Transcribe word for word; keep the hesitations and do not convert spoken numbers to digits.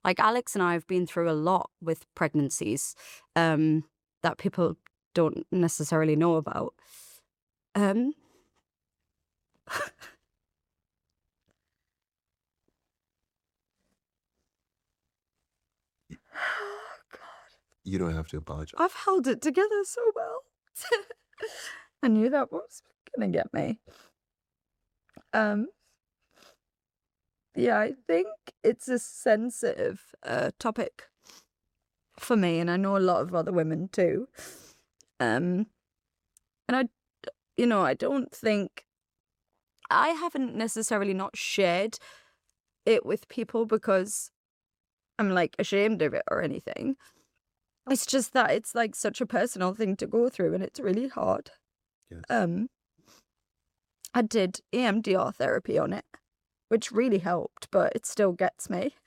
Like Alex and I have been through a lot with pregnancies um, that people don't necessarily know about. Um, You don't have to apologize. I've held it together so well. I knew that was gonna get me. Um, yeah, I think it's a sensitive uh, topic for me, and I know a lot of other women too. Um, and I, you know, I don't think I haven't necessarily not shared it with people because I'm like ashamed of it or anything. It's just that it's like such a personal thing to go through, and it's really hard. Yes. Um, I did E M D R therapy on it, which really helped, but it still gets me.